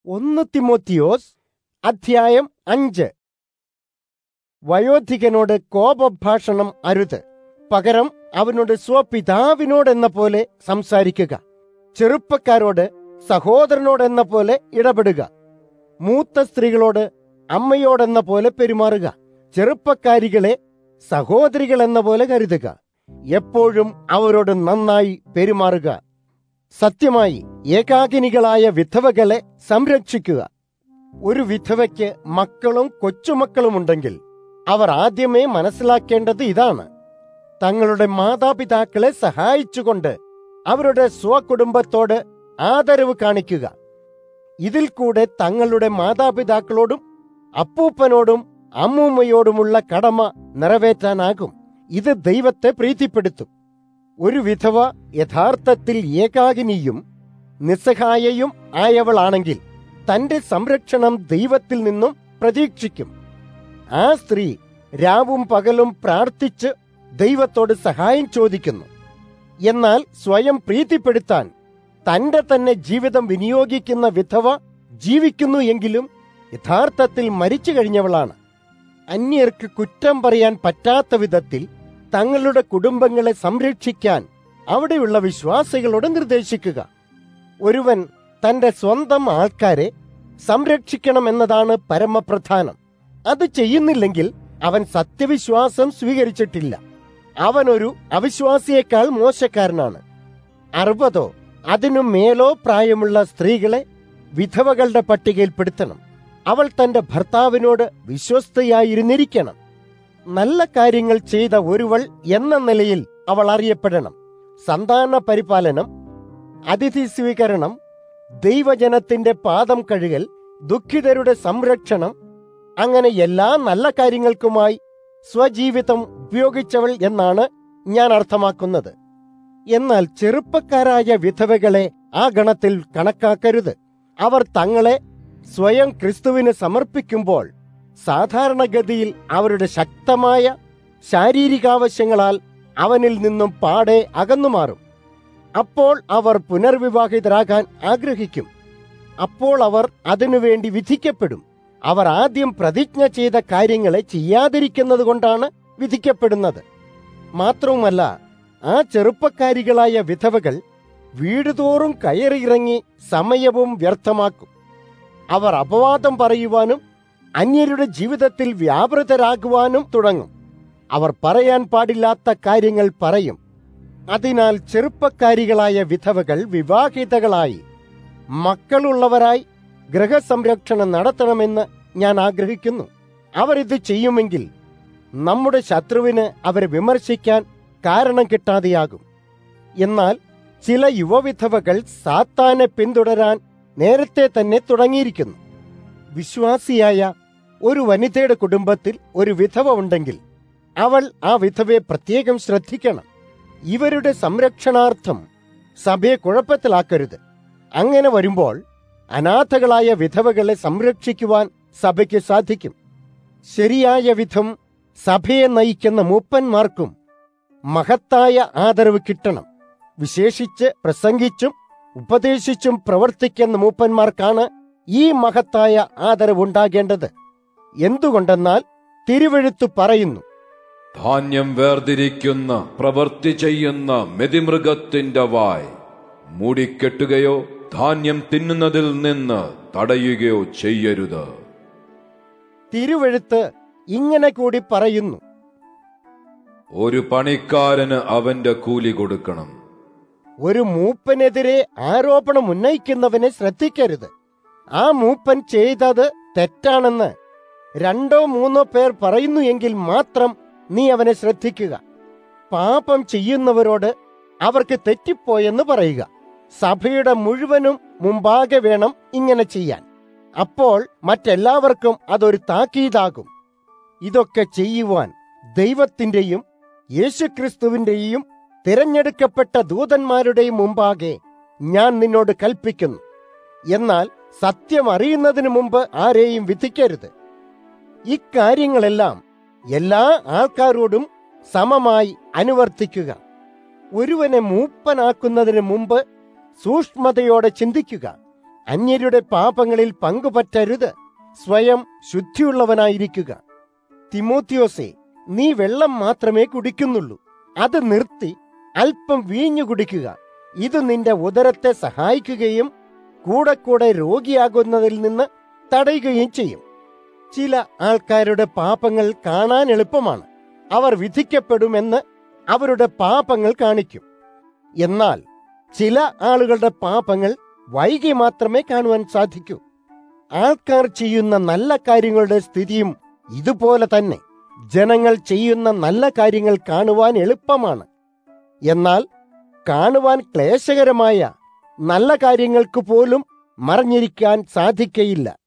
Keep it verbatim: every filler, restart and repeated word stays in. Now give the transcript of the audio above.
ഒന്ന് തിമോത്തിയോസ് അധ്യായം അഞ്ച്. വയോധികനോട് കോപഭാഷണം അരുത്, പകരം അവനോട് സ്വപിതാവിനോടെന്ന പോലെ സംസാരിക്കുക. ചെറുപ്പക്കാരോട് സഹോദരനോടെന്ന പോലെ ഇടപെടുക. മൂത്ത സ്ത്രീകളോട് അമ്മയോടെന്ന പോലെ പെരുമാറുക. ചെറുപ്പക്കാരികളെ സഹോദരികൾ എന്ന പോലെ കരുതുക. എപ്പോഴും അവരോട് നന്നായി പെരുമാറുക. സത്യമായി ഏകാകിനികളായ വിധവകളെ സംരക്ഷിക്കുക. ഒരു വിധവയ്ക്ക് മക്കളും കൊച്ചുമക്കളുമുണ്ടെങ്കിൽ അവർ ആദ്യമേ മനസ്സിലാക്കേണ്ടത് ഇതാണ്: തങ്ങളുടെ മാതാപിതാക്കളെ സഹായിച്ചുകൊണ്ട് അവരുടെ സ്വകുടുംബത്തോട് ആദരവ് കാണിക്കുക. ഇതിൽ കൂടെ തങ്ങളുടെ മാതാപിതാക്കളോടും അപ്പൂപ്പനോടും അമ്മൂമ്മയോടുമുള്ള കടമ നിറവേറ്റാനാകും. ഇത് ദൈവത്തെ പ്രീതിപ്പെടുത്തും. ഒരു വിധവ യഥാർത്ഥത്തിൽ ഏകാകിനിയും നിസ്സഹായയും ആയവളാണെങ്കിൽ തന്റെ സംരക്ഷണം ദൈവത്തിൽ നിന്നും പ്രതീക്ഷിക്കും. ആ സ്ത്രീ രാവും പകലും പ്രാർത്ഥിച്ച് ദൈവത്തോട് സഹായം ചോദിക്കുന്നു. എന്നാൽ സ്വയം പ്രീതിപ്പെടുത്താൻ തന്റെ തന്നെ ജീവിതം വിനിയോഗിക്കുന്ന വിധവ ജീവിക്കുന്നു എങ്കിലും യഥാർത്ഥത്തിൽ മരിച്ചു കഴിഞ്ഞവളാണ്. അന്യർക്ക് കുറ്റം പറയാൻ പറ്റാത്ത വിധത്തിൽ തങ്ങളുടെ കുടുംബങ്ങളെ സംരക്ഷിക്കാൻ അവിടെയുള്ള വിശ്വാസികളോട് നിർദ്ദേശിക്കുക. ഒരുവൻ തന്റെ സ്വന്തം ആൾക്കാരെ സംരക്ഷിക്കണമെന്നതാണ് പരമപ്രധാനം. അത് ചെയ്യുന്നില്ലെങ്കിൽ അവൻ സത്യവിശ്വാസം സ്വീകരിച്ചിട്ടില്ല. അവനൊരു അവിശ്വാസിയേക്കാൾ മോശക്കാരനാണ്. അറുപതോ അതിനു മേലോ പ്രായമുള്ള സ്ത്രീകളെ വിധവകളുടെ പട്ടികയിൽപ്പെടുത്തണം. അവൾ തന്റെ ഭർത്താവിനോട് വിശ്വസ്തയായിരുന്നിരിക്കണം. നല്ല കാര്യങ്ങൾ ചെയ്ത ഒരുവൾ എന്ന നിലയിൽ അവൾ അറിയപ്പെടണം. സന്താന പരിപാലനം, അതിഥി സ്വീകരണം, ദൈവജനത്തിന്റെ പാദം കഴുകൽ, ദുഃഖിതരുടെ സംരക്ഷണം, അങ്ങനെ എല്ലാ നല്ല കാര്യങ്ങൾക്കുമായി സ്വജീവിതം ഉപയോഗിച്ചവൾ എന്നാണ് ഞാൻ അർത്ഥമാക്കുന്നത്. എന്നാൽ ചെറുപ്പക്കാരായ വിധവകളെ ആ ഗണത്തിൽ കണക്കാക്കരുത്. അവർ തങ്ങളെ സ്വയം ക്രിസ്തുവിന് സമർപ്പിക്കുമ്പോൾ സാധാരണഗതിയിൽ അവരുടെ ശക്തമായ ശാരീരികാവശ്യങ്ങളാൽ അവനിൽ നിന്നും പാടെ അകന്നുമാറും. അപ്പോൾ അവർ പുനർവിവാഹിതരാകാൻ ആഗ്രഹിക്കും. അപ്പോൾ അവർ അതിനുവേണ്ടി വിധിക്കപ്പെടും. അവർ ആദ്യം പ്രതിജ്ഞ ചെയ്ത കാര്യങ്ങളെ ചെയ്യാതിരിക്കുന്നത് കൊണ്ടാണ് വിധിക്കപ്പെടുന്നത്. മാത്രവുമല്ല, ആ ചെറുപ്പക്കാരികളായ വിധവകൾ വീടുതോറും കയറിയിറങ്ങി സമയവും വ്യർത്ഥമാക്കും. അവർ അപവാദം പറയുവാനും അന്യരുടെ ജീവിതത്തിൽ വ്യാപൃതരാകുവാനും തുടങ്ങും. അവർ പറയാൻ പാടില്ലാത്ത കാര്യങ്ങൾ പറയും. അതിനാൽ ചെറുപ്പക്കാരികളായ വിധവകൾ വിവാഹിതകളായി മക്കളുള്ളവരായി ഗൃഹസംരക്ഷണം നടത്തണമെന്ന് ഞാൻ ആഗ്രഹിക്കുന്നു. അവർ ഇത് ചെയ്യുമെങ്കിൽ നമ്മുടെ ശത്രുവിന് അവരെ വിമർശിക്കാൻ കാരണം കിട്ടാതെയാകും. എന്നാൽ ചില യുവവിധവകൾ സാത്താനെ പിന്തുടരാൻ നേരത്തെ തന്നെ തുടങ്ങിയിരിക്കുന്നു. വിശ്വാസിയായ ഒരു വനിതയുടെ കുടുംബത്തിൽ ഒരു വിധവ ഉണ്ടെങ്കിൽ അവൾ ആ വിധവയെ പ്രത്യേകം ശ്രദ്ധിക്കണം. ഇവരുടെ സംരക്ഷണാർത്ഥം സഭയെ കുഴപ്പത്തിലാക്കരുത്. അങ്ങനെ വരുമ്പോൾ അനാഥകളായ വിധവകളെ സംരക്ഷിക്കുവാൻ സഭയ്ക്ക് സാധിക്കും. ശരിയായ വിധം സഭയെ നയിക്കുന്ന മൂപ്പന്മാർക്കും മഹത്തായ ആദരവ് കിട്ടണം. വിശേഷിച്ച് പ്രസംഗിച്ചും ഉപദേശിച്ചും പ്രവർത്തിക്കുന്ന മൂപ്പന്മാർക്കാണ് ഈ മഹത്തായ ആദരവുണ്ടാകേണ്ടത്. എന്തുകൊണ്ടെന്നാൽ തിരുവെഴുത്തു പറയുന്നു: ധാന്യം വേർതിരിക്കുന്ന പ്രവൃത്തി ചെയ്യുന്ന മെതിമൃഗത്തിന്റെ വായ് മൂടിക്കെട്ടുകയോ ധാന്യം തിന്നുന്നതിൽ നിന്ന് തടയുകയോ ചെയ്യരുത്. തിരുവെഴുത്ത് ഇങ്ങനെ കൂടി പറയുന്നു: ഒരു പണിക്കാരന് അവന്റെ കൂലി കൊടുക്കണം. ഒരു മൂപ്പനെതിരെ ആരോപണം ഉന്നയിക്കുന്നവനെ ശ്രദ്ധിക്കരുത്. ആ മൂപ്പൻ ചെയ്തത് തെറ്റാണെന്ന് രണ്ടോ മൂന്നോ പേർ പറയുന്നു എങ്കിൽ മാത്രം നീ അവനെ ശ്രദ്ധിക്കുക. പാപം ചെയ്യുന്നവരോട് അവർക്ക് തെറ്റിപ്പോയെന്ന് പറയുക. സഭയുടെ മുഴുവനും മുമ്പാകെ വേണം ഇങ്ങനെ ചെയ്യാൻ. അപ്പോൾ മറ്റെല്ലാവർക്കും അതൊരു താക്കീതാകും. ഇതൊക്കെ ചെയ്യുവാൻ ദൈവത്തിന്റെയും യേശുക്രിസ്തുവിന്റെയും തിരഞ്ഞെടുക്കപ്പെട്ട ദൂതന്മാരുടെയും മുമ്പാകെ ഞാൻ നിന്നോട് കൽപ്പിക്കുന്നു. എന്നാൽ സത്യം അറിയുന്നതിന് മുമ്പ് ആരെയും വിധിക്കരുത്. ഇക്കാര്യങ്ങളെല്ലാം എല്ലാ ആൾക്കാരോടും സമമായി അനുവർത്തിക്കുക. ഒരുവനെ മൂപ്പനാക്കുന്നതിന് മുമ്പ് സൂക്ഷ്മതയോടെ ചിന്തിക്കുക. അന്യരുടെ പാപങ്ങളിൽ പങ്കുപറ്റരുത്. സ്വയം ശുദ്ധിയുള്ളവനായിരിക്കുക. തിമോത്തിയോസേ, നീ വെള്ളം മാത്രമേ കുടിക്കുന്നുള്ളൂ. അത് നിർത്തി അല്പം വീഞ്ഞു കുടിക്കുക. ഇത് നിന്റെ ഉദരത്തെ സഹായിക്കുകയും കൂടെ കൂടെ രോഗിയാകുന്നതിൽ നിന്ന് തടയുകയും ചെയ്യും. ചില ആൾക്കാരുടെ പാപങ്ങൾ കാണാൻ എളുപ്പമാണ്. അവർ വിധിക്കപ്പെടുമെന്ന് അവരുടെ പാപങ്ങൾ കാണിക്കും. എന്നാൽ ചില ആളുകളുടെ പാപങ്ങൾ വൈകി മാത്രമേ കാണുവാൻ സാധിക്കൂ. ആൾക്കാർ ചെയ്യുന്ന നല്ല കാര്യങ്ങളുടെ സ്ഥിതിയും ഇതുപോലെ തന്നെ. ജനങ്ങൾ ചെയ്യുന്ന നല്ല കാര്യങ്ങൾ കാണുവാൻ എളുപ്പമാണ്. എന്നാൽ കാണുവാൻ ക്ലേശകരമായ നല്ല കാര്യങ്ങൾക്ക് പോലും മറഞ്ഞിരിക്കാൻ സാധിക്കയില്ല.